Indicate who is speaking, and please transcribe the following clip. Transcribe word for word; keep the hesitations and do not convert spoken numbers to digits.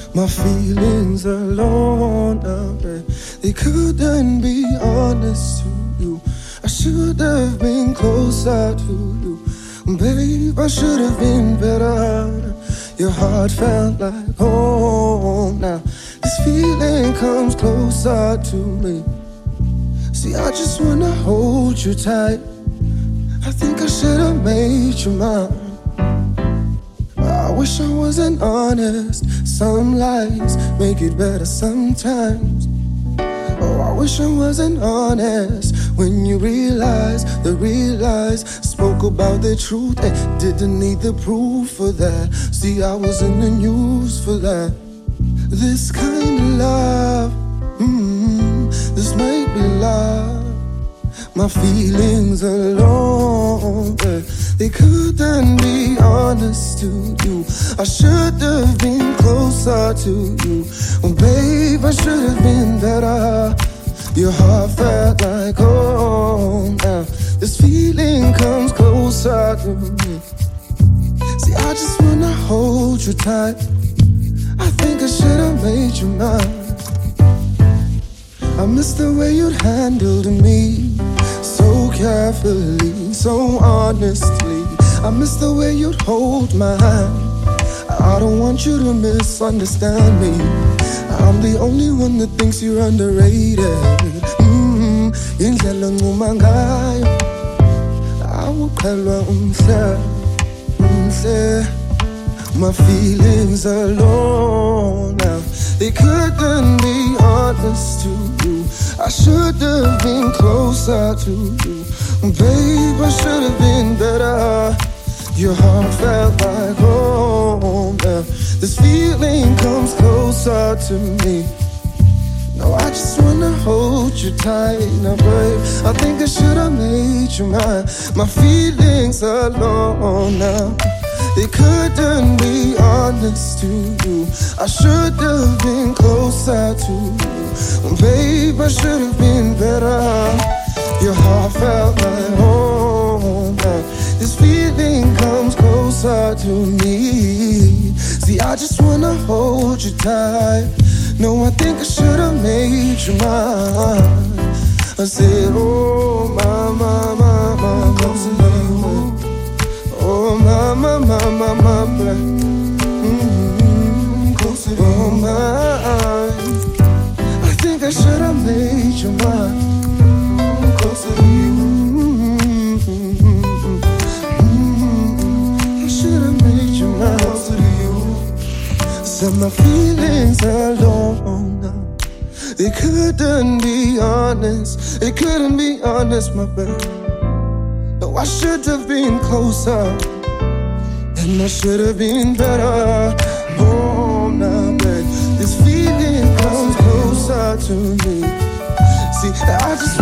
Speaker 1: My feelings alone now, babe. They couldn't be honest to you. I should have been closer to you. Babe, I should have been better. Your heart felt like home now. This feeling comes closer to me. See, I just wanna hold you tight. I think I should have made you mine. I wish I wasn't honest. Some lies make it better sometimes. Oh, I wish I wasn't honest. When you realize, the realize spoke about the truth and didn't need the proof for that. See, I was in the news for that. This kind of love, mm, this might be love. My feelings alone, yeah, they couldn't be honest to you. I should have been closer to you. Oh, babe, I should have been better. Your heart felt like home now. This feeling comes closer to me. See, I just wanna hold you tight. I think I should have made you mine. I miss the way you'd handled me, so carefully, so honestly. I miss the way you'd hold my hand. I don't want you to misunderstand me. I'm the only one that thinks you're underrated. Mm-hmm. Indlela nguma ngayo awuqhelwa umhle, umhle. My feelings alone now, they couldn't be honest to you. I should have been closer to you. Babe, I should have been better. Your heart felt like home now. This feeling comes closer to me. No, I just wanna hold you tight now, babe. I think I should have made you mine. My feelings alone now, they couldn't be honest to you. I should have been closer to you. Babe, I should have been better. Your heart felt like home now. This feeling comes closer to me. See, I just wanna hold you tight. No, I think I should have made you mine. I said, oh, my, my, my, my, closer to you. Oh, my, my, my, my, my, my. Mm-hmm. Closer to oh, my. I think I should have made you mine. Closer to you. Set my feelings alone now. They couldn't be honest. They couldn't be honest, my babe. No, I should have been closer, and I should have been better. Oh, now, babe, this feeling comes closer to me. See, I just